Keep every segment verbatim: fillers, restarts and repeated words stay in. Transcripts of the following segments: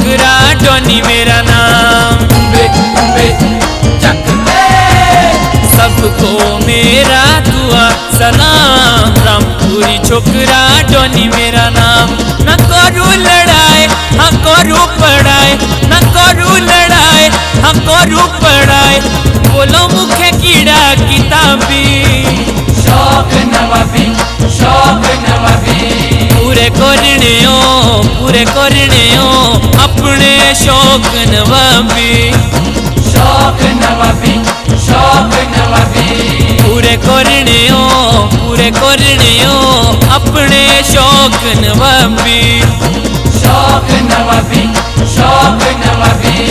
छोकरा डॉनी मेरा नाम। बे बे चक सबको मेरा दुआ सलाम। रामपुरी छोकरा डॉनी मेरा नाम। न करू लड़ाई हाँ करू पढ़ाई, न करू लड़ाई हाँ करू पढ़ाई। बोलो मुखे कीड़ा किताबी, शौक नवाबी शौक नवाबी। पूरे करने हो पूरे करने हो अपने शौक नवाबी। शौक नवाबी शौक नवाबी। पूरे करने हो पूरे करने हो अपने शौक नवाबी। शौक नवाबी शौक नवाबी।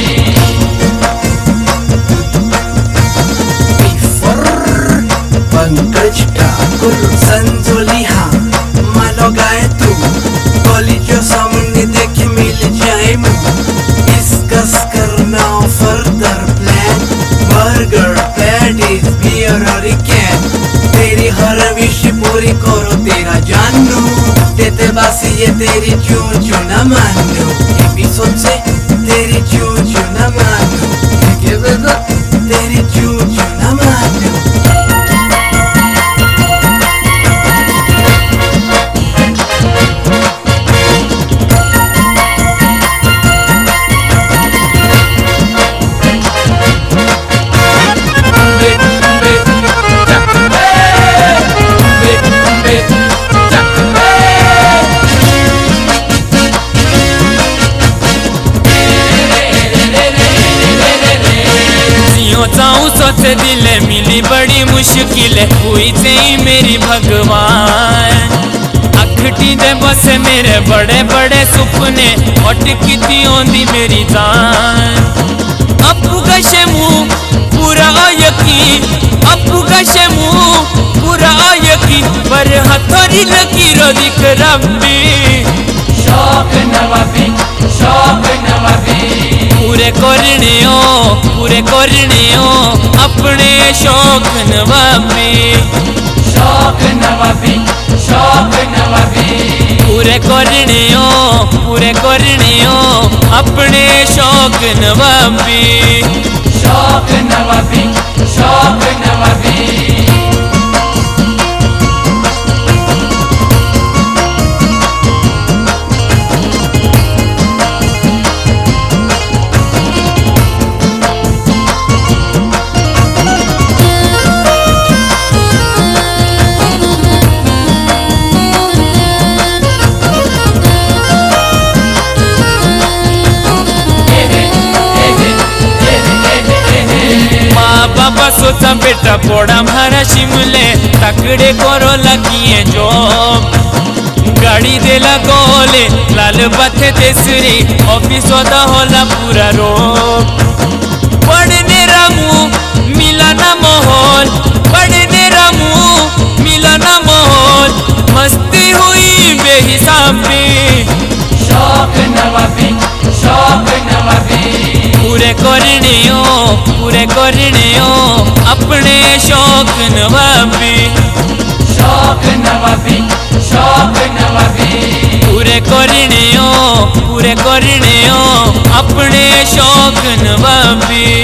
पंकज ठाकुर संजोलिहा मानो गाए तू कॉलेज जो सामने देखे मिल जाए मुँह। डिस्कस करना further plan, burger patties beer और कैन। तेरी हर विश पूरी करो तेरा जानू, देते बासी ये तेरी चू चू न मानू। एपिसोड से तेरी चू चू न मानू, तेरी चू चू न मानू। चाहूँ सोचे दिल मिली बड़ी मुश्किल हुई थी मेरी भगवान। अखटी दे बस मेरे बड़े बड़े सुपने अटकी थी ओंदी मेरी जान। अपू गशे मुँह पूरा यकीन, अपू गशे मुँह पूरा यकीन। पर हथोरी लकीरों दिख रब्बी। शौक नवाबी शौक नवाबी। पूरे करने हो पूरे करने हो अपने शौक नवाबी। शौक नवाबी शौक नवाबी। पूरे करने हो पूरे करने हो अपने शौक नवाबी। शौक नवाबी शौक नवाबी। बाबा सोचा बेटा पोड़ा मारा शिमले तकड़े करो लगिए जॉब। गाड़ी देला गोले लाल बथे तेसरी ऑफिस होता होला पूरा रोक। पढ़ने रामू मिला ना माहौल, पढ़ने रामू मिला ना माहौल। मस्ती हुई बेहिसाबी। शौक नवाबी शौक नवाबी। पूरे करने हो पूरे करने हो अपने शौक नवाबी। शौक नवाबी शौक नवाबी। पूरे करने हो पूरे करने हो अपने शौक नवाबी।